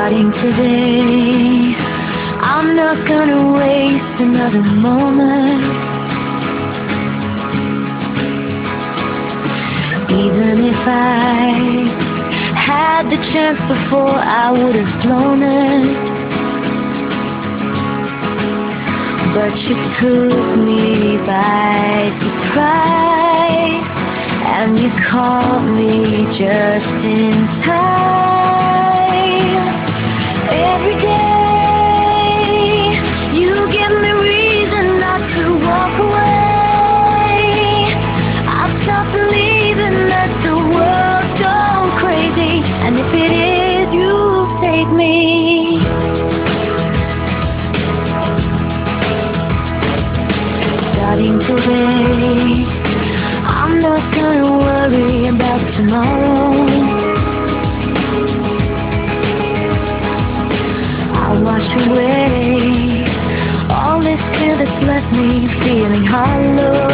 Starting today, I'm not gonna waste another moment. Even if I had the chance before, I would have blown it. But you took me by surprise, and you caught me just in time. Every day you give me reason not to walk away. I've stopped believing that the world's gone crazy, and if it is, you'll save me. Starting today, I'm not gonna worry about tomorrow. I'll wash away all this fear that's left me feeling hollow.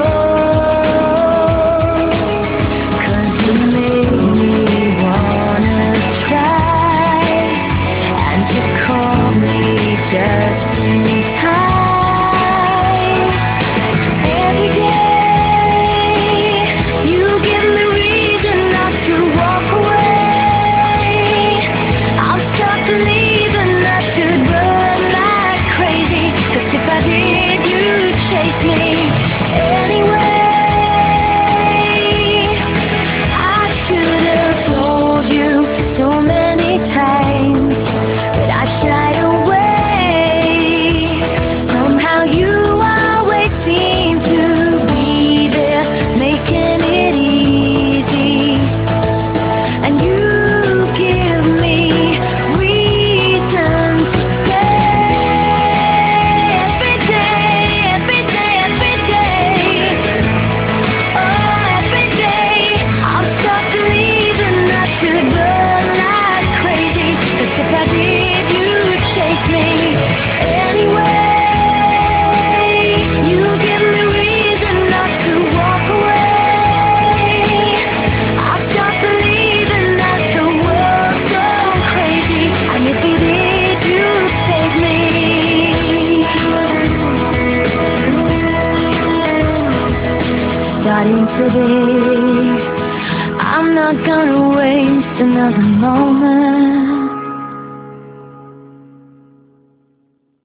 'Cause you made me wanna try, and you caught me just in time. Every day you give me reason not to walk away. I'll stop believing that could run like crazy, 'cause if I did, you'd chase me anyway. I should have told you so many times, but I shied away. Somehow you always seem to be there, making it easy. And you give me reason to stay. Every day, every day, every day. Oh, every day I'll stop believing I could run like crazy, 'cause if I did, you'd chase me anyway. You give me reason not to walk away. I'll stop believing that the world's gone crazy, and if it is, you'd save me. Starting today, I'm not gonna waste another moment.